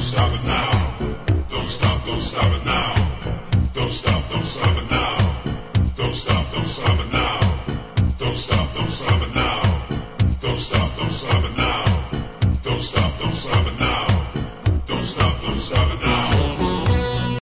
stop it now. Don't stop it now. Don't stop it now. Don't stop it now. Don't stop it now. Don't stop it now. Don't stop it now.